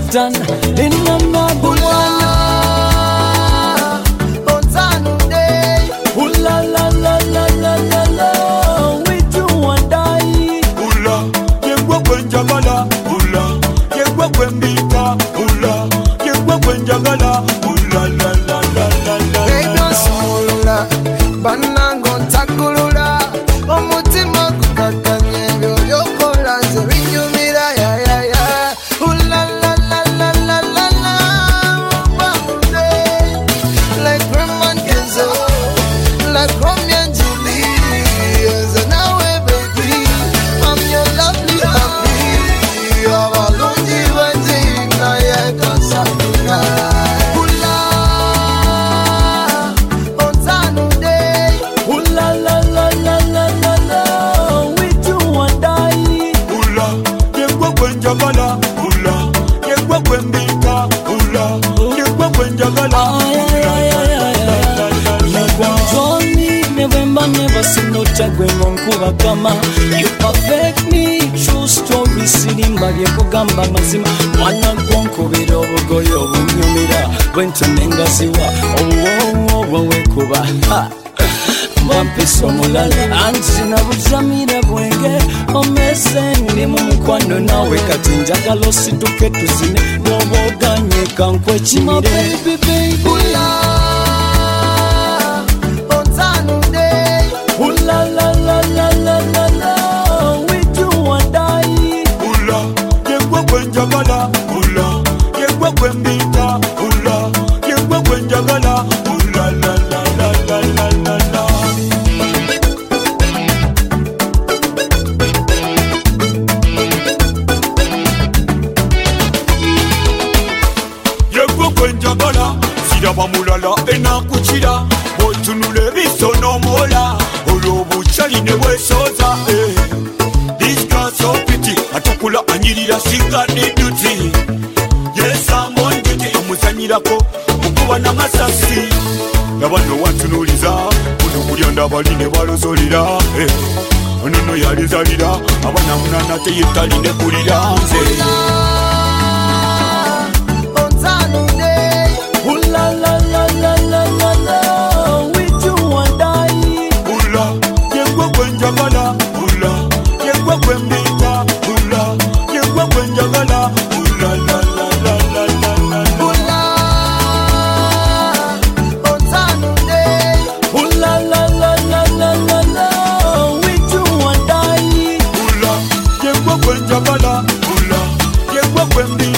Satan in number one. Ooh la la la la la la la, we do and die. Ula, yengwa kwenjagala. Ula, yengwa kwembika. Ula, yengwa kwenjagala. Ula la la la la la. Edo simulula, banango takulula. Omutima kukakanye byokola nze binyumira ya ya ya. Ula la la la la la la. Bamude, like Roman Kenzo, like Romeo and Juliet. So now baby, I'm your lovely happy. Abalungi banjina ya kasabuna. Ula, ontanude. Ooh la la la la la la la, we do and die. Ula, yengwa kwenjagala. Ula, yengwa kwembika. Ula, yengwa kwenjagala. Never seen no chagwe nkuba kama. You perfect me, true story sirimba byekugamba mazima. Mwana gwonkubira obugoyo obunyumira bwentunengaziwa obwekuba mwampisa omulala anti nabuzamira bwenge omeze ndi mu mukwano nawe kati njagala osituke tuzine bwoba oganye kankwekimire. Ooh la la la la la la la, we do and die. Ula, yengwa kwenjagala. Ula, yengwa kwembika. Ula, yengwa kwenjagala. Ula la la la la la la la. Yengwa kwenjagala. Siraba mulala enakukira. Botunule bisono mola. Olobuchali ne bwesoza. This girl so pretty. Atukula anyirira singa ne duty. Yes, I'm on duty. Amuzanyirako okuba n'amasasi. Nabano wantunuliza. Kuno kulyanda bali ne balozolira. Ono yalizalira. Abana munana teyetali ne kulira nze. Ooh la la la la la la la, we do and die. Ula, yengwa kwenjagala. Ula, yengwa kwembika. Ula, yengwa kwenjagala. Ula la la la la la la la. Ooh la la la la la la la, we do and die. Ula, yengwa kwenjagala. Ula, yengwa kwembika.